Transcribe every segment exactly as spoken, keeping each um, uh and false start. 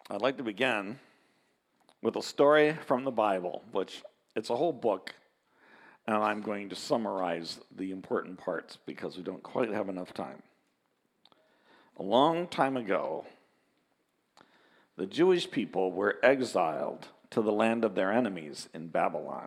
I'd like to begin with a story from the Bible, which it's a whole book, and I'm going to summarize the important parts because we don't quite have enough time. A long time ago, the Jewish people were exiled to the land of their enemies in Babylon.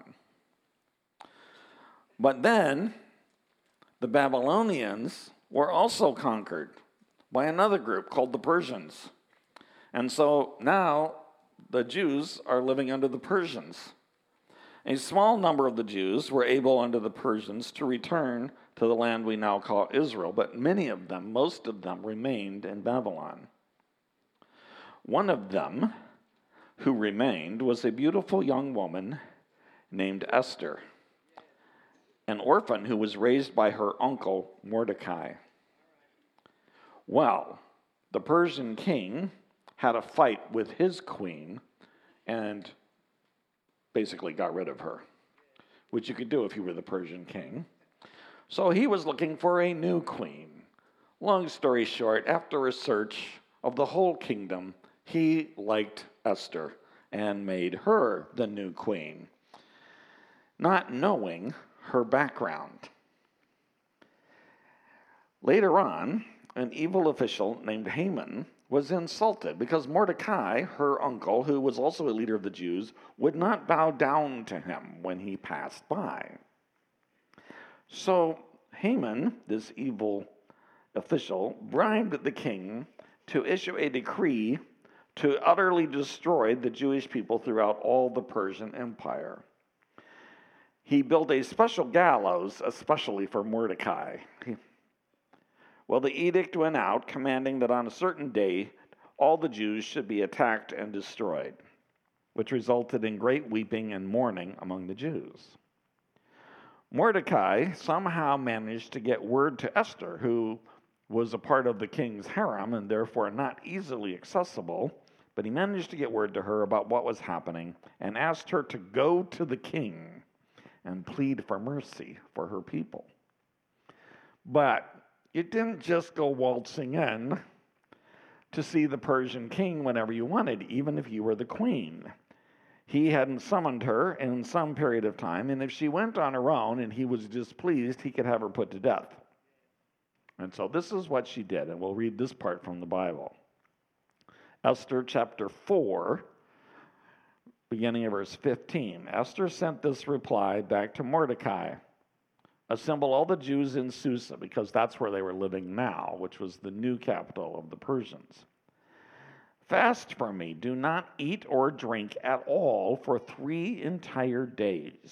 But then, the Babylonians were also conquered by another group called the Persians. And so now the Jews are living under the Persians. A small number of the Jews were able under the Persians to return to the land we now call Israel, but many of them, most of them, remained in Babylon. One of them who remained was a beautiful young woman named Esther, an orphan who was raised by her uncle Mordecai. Well, the Persian king had a fight with his queen and basically got rid of her, which you could do if you were the Persian king. So he was looking for a new queen. Long story short, after a search of the whole kingdom, he liked Esther and made her the new queen, not knowing her background. Later on, an evil official named Haman was insulted because Mordecai, her uncle, who was also a leader of the Jews, would not bow down to him when he passed by. So Haman, this evil official, bribed the king to issue a decree to utterly destroy the Jewish people throughout all the Persian Empire. He built a special gallows especially for Mordecai. Well, the edict went out commanding that on a certain day all the Jews should be attacked and destroyed, which resulted in great weeping and mourning among the Jews. Mordecai somehow managed to get word to Esther, who was a part of the king's harem and therefore not easily accessible, but he managed to get word to her about what was happening and asked her to go to the king and plead for mercy for her people. But you didn't just go waltzing in to see the Persian king whenever you wanted, even if you were the queen. He hadn't summoned her in some period of time, and if she went on her own and he was displeased, he could have her put to death. And so this is what she did, and we'll read this part from the Bible. Esther chapter four, beginning of verse fifteen. Esther sent this reply back to Mordecai. Assemble all the Jews in Susa, because that's where they were living now, which was the new capital of the Persians. Fast for me, do not eat or drink at all for three entire days.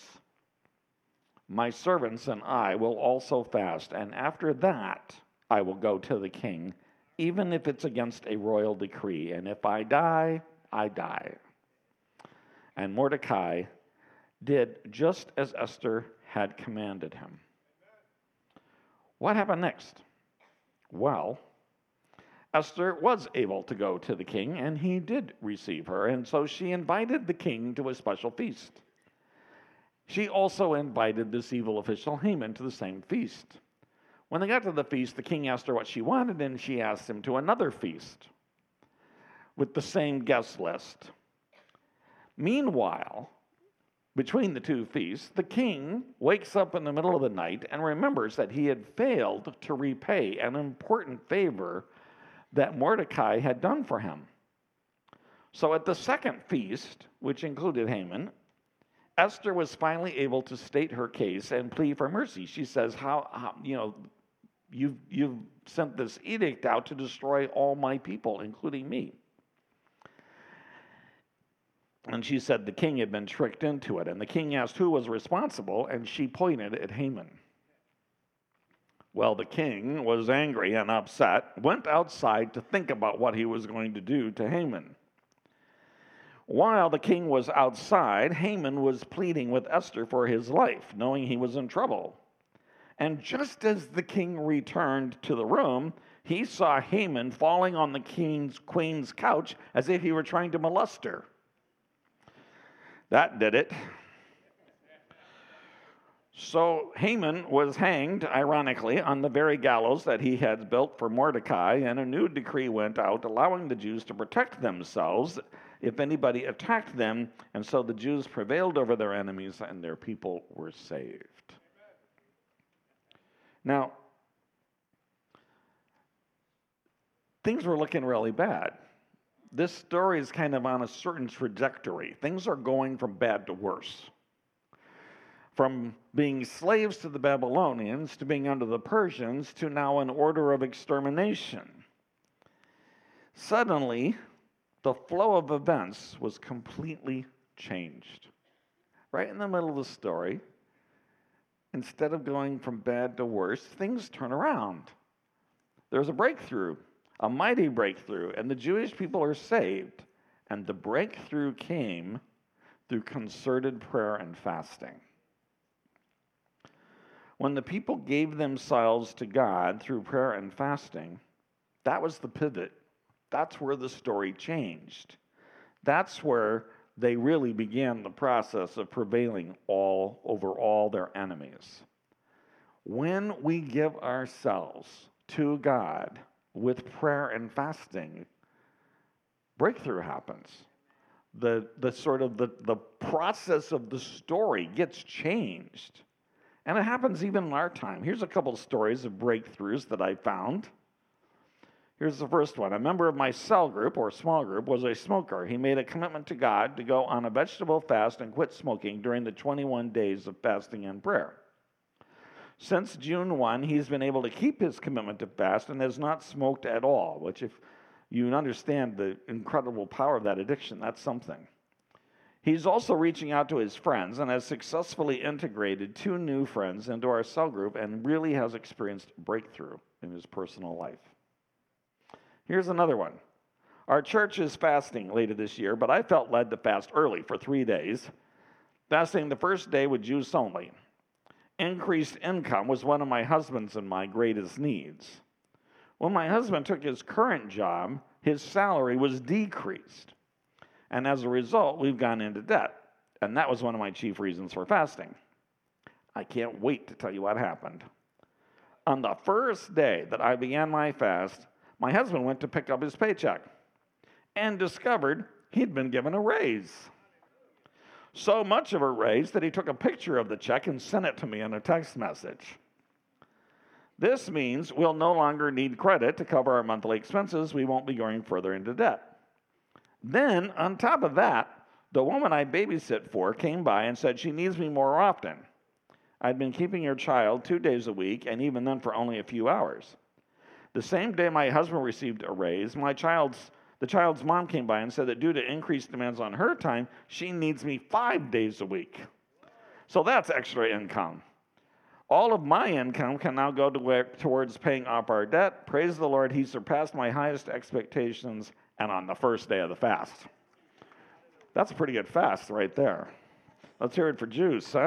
My servants and I will also fast, and after that I will go to the king, even if it's against a royal decree, and if I die, I die. And Mordecai did just as Esther had commanded him. What happened next? Well, Esther was able to go to the king, and he did receive her, and so she invited the king to a special feast. She also invited this evil official Haman to the same feast. When they got to the feast, the king asked her what she wanted, and she asked him to another feast with the same guest list. Meanwhile, between the two feasts, the king wakes up in the middle of the night and remembers that he had failed to repay an important favor that Mordecai had done for him. So at the second feast, which included Haman, Esther was finally able to state her case and plead for mercy. She says, how, how you know, you've, you've sent this edict out to destroy all my people, including me. And she said the king had been tricked into it. And the king asked who was responsible, and she pointed at Haman. Well, the king was angry and upset, went outside to think about what he was going to do to Haman. While the king was outside, Haman was pleading with Esther for his life, knowing he was in trouble. And just as the king returned to the room, he saw Haman falling on the king's queen's couch as if he were trying to molest her. That did it. So Haman was hanged, ironically, on the very gallows that he had built for Mordecai, and a new decree went out allowing the Jews to protect themselves if anybody attacked them, and so the Jews prevailed over their enemies and their people were saved. Now, things were looking really bad. This story is kind of on a certain trajectory. Things are going from bad to worse. From being slaves to the Babylonians, to being under the Persians, to now an order of extermination. Suddenly, the flow of events was completely changed. Right in the middle of the story, instead of going from bad to worse, things turn around. There's a breakthrough, a mighty breakthrough, and the Jewish people are saved. And the breakthrough came through concerted prayer and fasting. When the people gave themselves to God through prayer and fasting, that was the pivot. That's where the story changed. That's where they really began the process of prevailing all over all their enemies. When we give ourselves to God with prayer and fasting, breakthrough happens. The, the sort of the, the process of the story gets changed. And it happens even in our time. Here's a couple of stories of breakthroughs that I found. Here's the first one. A member of my cell group, or small group, was a smoker. He made a commitment to God to go on a vegetable fast and quit smoking during the twenty-one days of fasting and prayer. Since June first, he's been able to keep his commitment to fast and has not smoked at all, which, if you understand the incredible power of that addiction, that's something. He's also reaching out to his friends and has successfully integrated two new friends into our cell group and really has experienced breakthrough in his personal life. Here's another one. Our church is fasting later this year, but I felt led to fast early for three days, fasting the first day with juice only. Increased income was one of my husband's and my greatest needs. When my husband took his current job, his salary was decreased. And as a result, we've gone into debt. And that was one of my chief reasons for fasting. I can't wait to tell you what happened. On the first day that I began my fast, my husband went to pick up his paycheck and discovered he'd been given a raise. So much of a raise that he took a picture of the check and sent it to me in a text message. This means we'll no longer need credit to cover our monthly expenses. We won't be going further into debt. Then, on top of that, the woman I babysit for came by and said she needs me more often. I'd been keeping her child two days a week, and even then for only a few hours. The same day my husband received a raise, my child's, the child's mom came by and said that due to increased demands on her time, she needs me five days a week. So that's extra income. All of my income can now go to, towards paying off our debt. Praise the Lord, he surpassed my highest expectations, and on the first day of the fast. That's a pretty good fast right there. Let's hear it for juice, huh?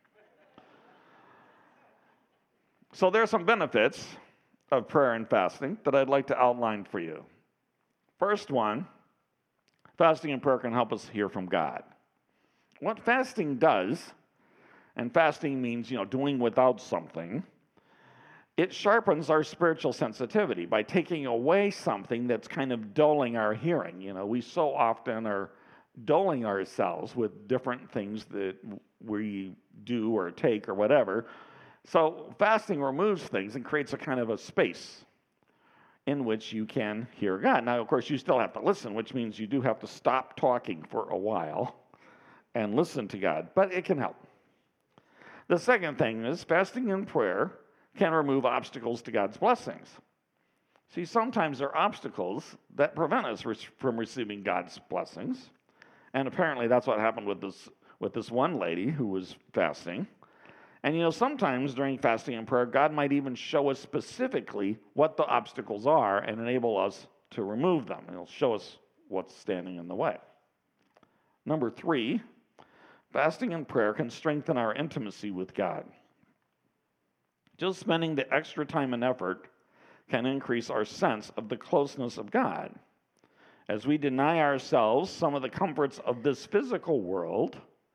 So there are some benefits of prayer and fasting that I'd like to outline for you. First one, fasting and prayer can help us hear from God. What fasting does, and fasting means, you know, doing without something, it sharpens our spiritual sensitivity by taking away something that's kind of dulling our hearing. You know, we so often are dulling ourselves with different things that we do or take or whatever. So fasting removes things and creates a kind of a space in which you can hear God. Now, of course, you still have to listen, which means you do have to stop talking for a while and listen to God, but it can help. The second thing is fasting and prayer can remove obstacles to God's blessings. See, sometimes there are obstacles that prevent us from receiving God's blessings. And apparently that's what happened with this, with this one lady who was fasting. And you know, sometimes during fasting and prayer, God might even show us specifically what the obstacles are and enable us to remove them. He'll show us what's standing in the way. Number three, fasting and prayer can strengthen our intimacy with God. Just spending the extra time and effort can increase our sense of the closeness of God. As we deny ourselves some of the comforts of this physical world,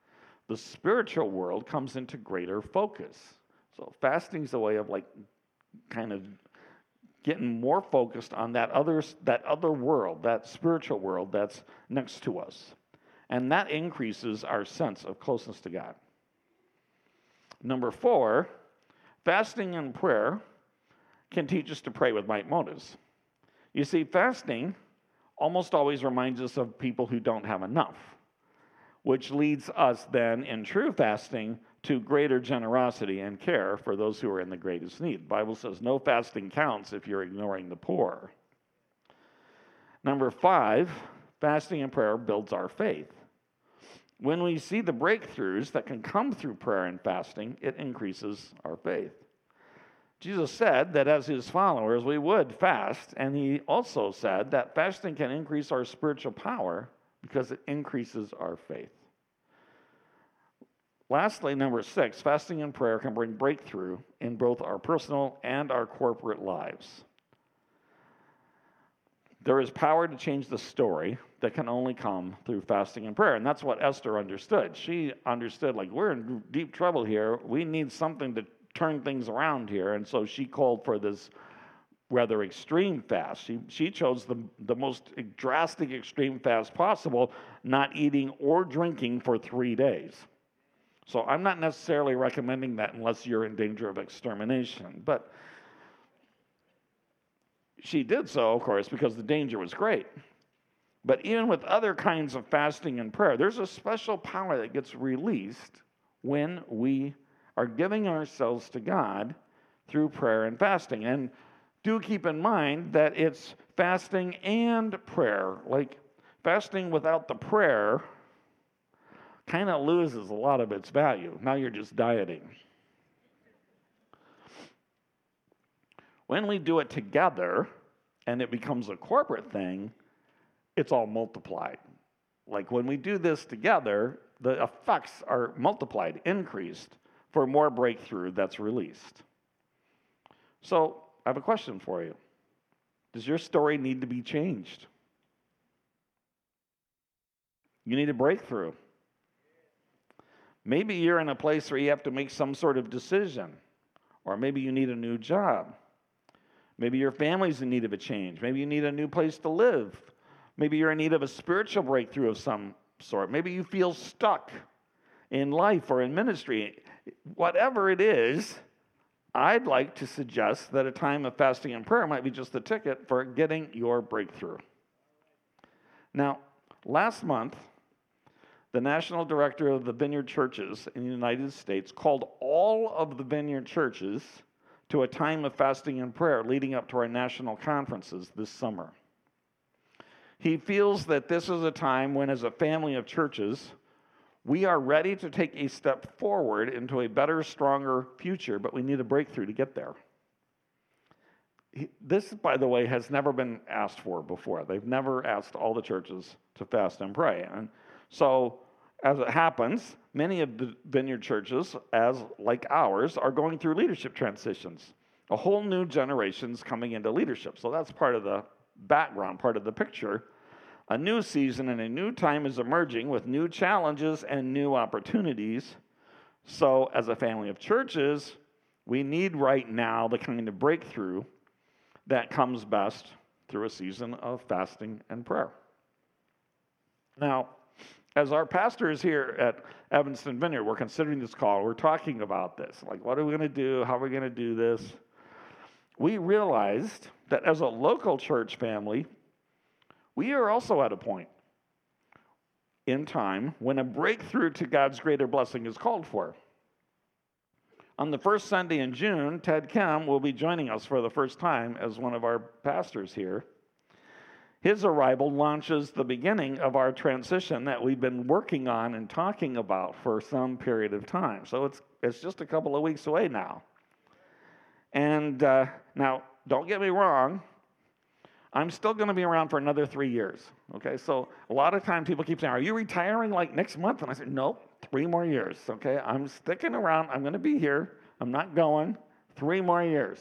the spiritual world comes into greater focus. So fasting is a way of like kind of getting more focused on that other, that other world, that spiritual world that's next to us. And that increases our sense of closeness to God. Number four, fasting and prayer can teach us to pray with right motives. You see, fasting almost always reminds us of people who don't have enough, which leads us then, in true fasting, to greater generosity and care for those who are in the greatest need. The Bible says no fasting counts if you're ignoring the poor. Number five, fasting and prayer builds our faith. When we see the breakthroughs that can come through prayer and fasting, it increases our faith. Jesus said that as his followers, we would fast, and he also said that fasting can increase our spiritual power because it increases our faith. Lastly, number six, fasting and prayer can bring breakthrough in both our personal and our corporate lives. There is power to change the story that can only come through fasting and prayer. And that's what Esther understood. She understood, like, we're in deep trouble here. We need something to turn things around here. And so she called for this rather extreme fast. She, she chose the, the most drastic extreme fast possible, not eating or drinking for three days. So I'm not necessarily recommending that unless you're in danger of extermination. But she did so, of course, because the danger was great. But even with other kinds of fasting and prayer, there's a special power that gets released when we are giving ourselves to God through prayer and fasting. And do keep in mind that it's fasting and prayer. Like, fasting without the prayer kind of loses a lot of its value. Now you're just dieting. When we do it together and it becomes a corporate thing, it's all multiplied. Like when we do this together, the effects are multiplied, increased for more breakthrough that's released. So I have a question for you. Does your story need to be changed? You need a breakthrough. Maybe you're in a place where you have to make some sort of decision, or maybe you need a new job. Maybe your family's in need of a change. Maybe you need a new place to live. Maybe you're in need of a spiritual breakthrough of some sort. Maybe you feel stuck in life or in ministry. Whatever it is, I'd like to suggest that a time of fasting and prayer might be just the ticket for getting your breakthrough. Now, last month, the national director of the Vineyard Churches in the United States called all of the Vineyard churches to a time of fasting and prayer leading up to our national conferences this summer. He feels that this is a time when, as a family of churches, we are ready to take a step forward into a better, stronger future, but we need a breakthrough to get there. He, this, by the way, has never been asked for before. They've never asked all the churches to fast and pray. And so, as it happens, many of the Vineyard churches, as like ours, are going through leadership transitions. A whole new generation's coming into leadership. So that's part of the background, part of the picture. A new season and a new time is emerging with new challenges and new opportunities. So as a family of churches, we need right now the kind of breakthrough that comes best through a season of fasting and prayer. Now, as our pastors here at Evanston Vineyard, we're considering this call. We're talking about this. Like, what are we going to do? How are we going to do this? We realized that as a local church family, we are also at a point in time when a breakthrough to God's greater blessing is called for. On the first Sunday in June, Ted Kim will be joining us for the first time as one of our pastors here. His arrival launches the beginning of our transition that we've been working on and talking about for some period of time. So it's it's just a couple of weeks away now. And uh, now, don't get me wrong, I'm still going to be around for another three years. Okay, so a lot of times people keep saying, "Are you retiring like next month?" And I said, "Nope, three more years." Okay, I'm sticking around. I'm going to be here. I'm not going. Three more years.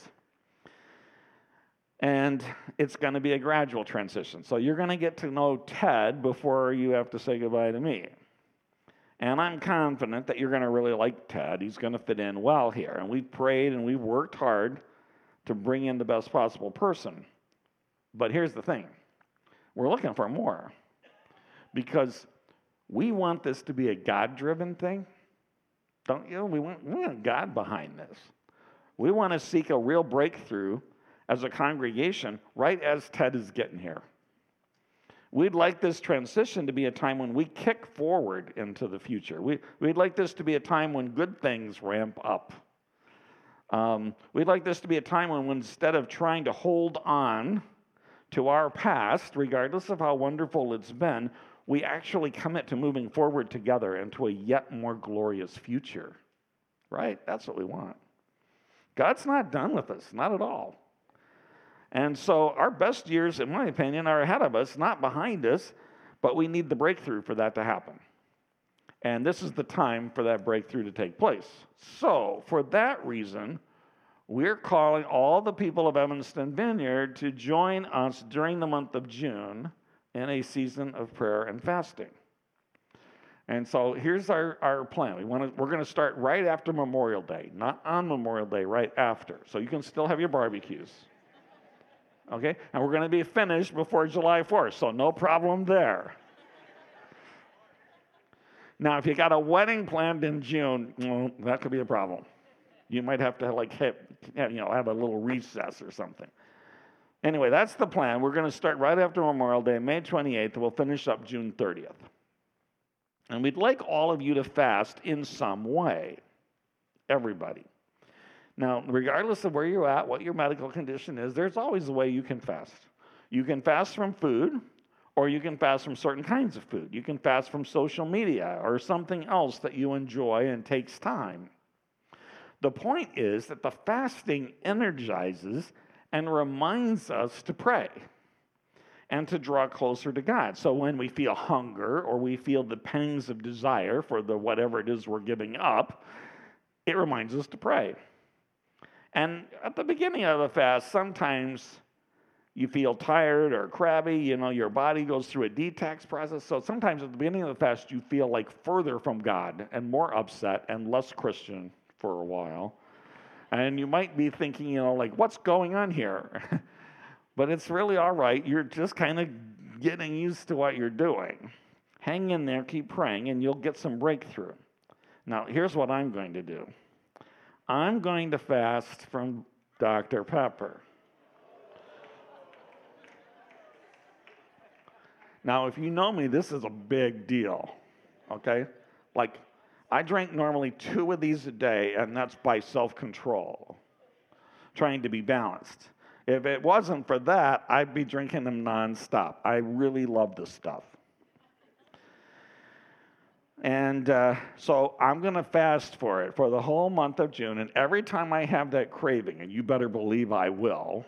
And it's going to be a gradual transition. So you're going to get to know Ted before you have to say goodbye to me. And I'm confident that you're going to really like Ted. He's going to fit in well here. And we've prayed and we've worked hard to bring in the best possible person. But here's the thing. We're looking for more. Because we want this to be a God-driven thing. Don't you? We want, we want God behind this. We want to seek a real breakthrough as a congregation right as Ted is getting here. We'd like this transition to be a time when we kick forward into the future. We, we'd like this to be a time when good things ramp up. Um, we'd like this to be a time when, when instead of trying to hold on to our past, regardless of how wonderful it's been, we actually commit to moving forward together into a yet more glorious future. Right? That's what we want. God's not done with us, not at all. And so our best years, in my opinion, are ahead of us, not behind us, but we need the breakthrough for that to happen. And this is the time for that breakthrough to take place. So, for that reason, we're calling all the people of Evanston Vineyard to join us during the month of June in a season of prayer and fasting. And so here's our, our plan. We want to, we're going to start right after Memorial Day, not on Memorial Day, right after. So you can still have your barbecues. Okay? And we're going to be finished before July fourth, so no problem there. Now, if you got a wedding planned in June, well, that could be a problem. You might have to like have, you know, have a little recess or something. Anyway, that's the plan. We're going to start right after Memorial Day, May twenty-eighth. We'll finish up June thirtieth. And we'd like all of you to fast in some way. Everybody. Now, regardless of where you're at, what your medical condition is, there's always a way you can fast. You can fast from food, or you can fast from certain kinds of food. You can fast from social media or something else that you enjoy and takes time. The point is that the fasting energizes and reminds us to pray and to draw closer to God. So when we feel hunger or we feel the pangs of desire for the whatever it is we're giving up, it reminds us to pray. And at the beginning of a fast, sometimes you feel tired or crabby, you know, your body goes through a detox process. So sometimes at the beginning of the fast, you feel like further from God and more upset and less Christian for a while. And you might be thinking, you know, like, what's going on here? But it's really all right. You're just kind of getting used to what you're doing. Hang in there, keep praying, and you'll get some breakthrough. Now, here's what I'm going to do. I'm going to fast from Doctor Pepper. Now, if you know me, this is a big deal, okay? Like, I drink normally two of these a day, and that's by self-control, trying to be balanced. If it wasn't for that, I'd be drinking them nonstop. I really love this stuff. And uh, so I'm going to fast for it for the whole month of June, and every time I have that craving, and you better believe I will,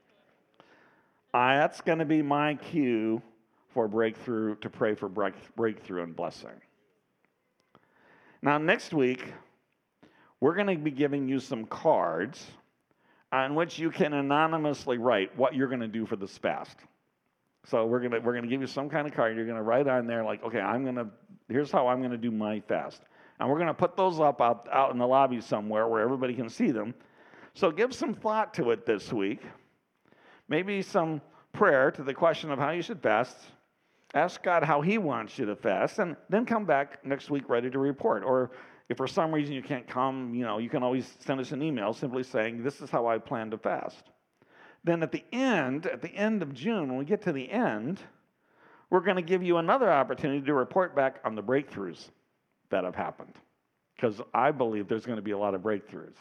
I, that's going to be my cue for breakthrough, to pray for break, breakthrough and blessing. Now, next week, we're going to be giving you some cards on which you can anonymously write what you're going to do for this fast. So we're going to we're going to give you some kind of card. You're going to write on there like, okay, I'm going to, here's how I'm going to do my fast. And we're going to put those up out, out in the lobby somewhere where everybody can see them. So give some thought to it this week. Maybe some prayer to the question of how you should fast. Ask God how he wants you to fast, and then come back next week ready to report. Or if for some reason you can't come, you know, you can always send us an email simply saying, this is how I plan to fast. Then at the end, at the end of June, when we get to the end, we're going to give you another opportunity to report back on the breakthroughs that have happened. Because I believe there's going to be a lot of breakthroughs.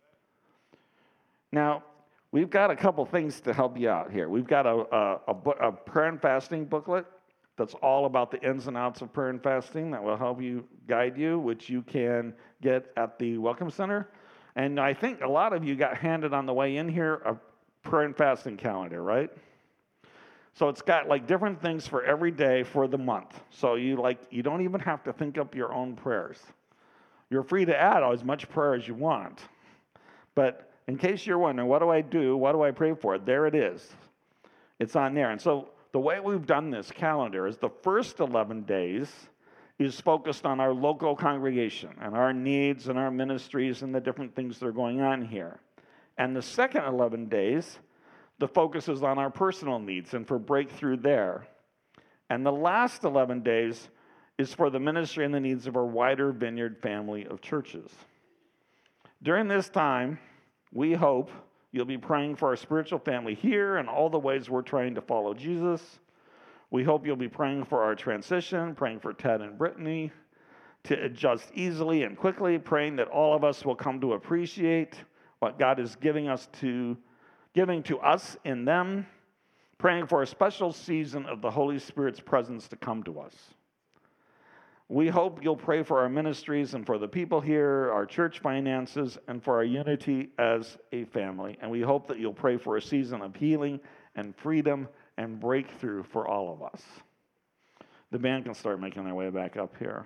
Now, we've got a couple things to help you out here. We've got a, a, a, a prayer and fasting booklet that's all about the ins and outs of prayer and fasting that will help you, guide you, which you can get at the Welcome Center. And I think a lot of you got handed on the way in here a prayer and fasting calendar, right? So it's got like different things for every day for the month. So you like you don't even have to think up your own prayers. You're free to add as much prayer as you want. But in case you're wondering, what do I do? What do I pray for? There it is. It's on there. And so the way we've done this calendar is the first eleven days is focused on our local congregation and our needs and our ministries and the different things that are going on here. And the second eleven days, the focus is on our personal needs and for breakthrough there. And the last eleven days is for the ministry and the needs of our wider Vineyard family of churches. During this time, we hope you'll be praying for our spiritual family here and all the ways we're trying to follow Jesus. We hope you'll be praying for our transition, praying for Ted and Brittany to adjust easily and quickly, praying that all of us will come to appreciate what God is giving us to, giving to us in them, praying for a special season of the Holy Spirit's presence to come to us. We hope you'll pray for our ministries and for the people here, our church finances, and for our unity as a family. And we hope that you'll pray for a season of healing and freedom and breakthrough for all of us. The band can start making their way back up here.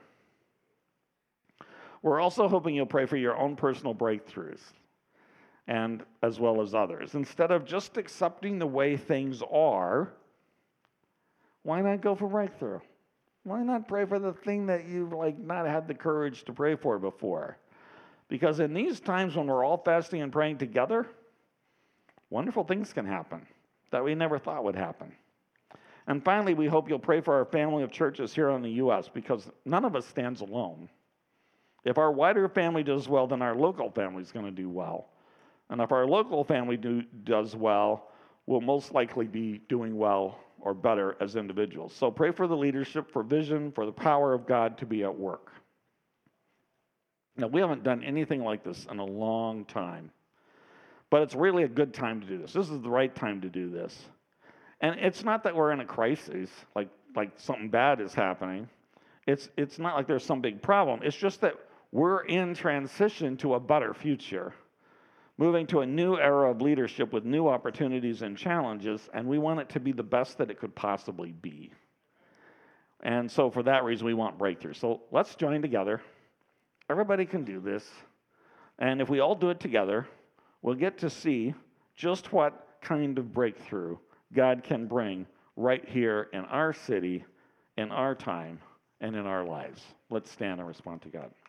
We're also hoping you'll pray for your own personal breakthroughs, and as well as others. Instead of just accepting the way things are, why not go for breakthrough? Why not pray for the thing that you've like not had the courage to pray for before? Because in these times when we're all fasting and praying together, wonderful things can happen that we never thought would happen. And finally, we hope you'll pray for our family of churches here in the U S because none of us stands alone. If our wider family does well, then our local family is going to do well. And if our local family do, does well, we'll most likely be doing well or better as individuals. So pray for the leadership, for vision, for the power of God to be at work. Now, we haven't done anything like this in a long time, but it's really a good time to do this. This is the right time to do this. And it's not that we're in a crisis, like, like something bad is happening. It's, it's not like there's some big problem. It's just that we're in transition to a better future, moving to a new era of leadership with new opportunities and challenges, and we want it to be the best that it could possibly be. And so for that reason, we want breakthrough. So let's join together. Everybody can do this. And if we all do it together, we'll get to see just what kind of breakthrough God can bring right here in our city, in our time, and in our lives. Let's stand and respond to God.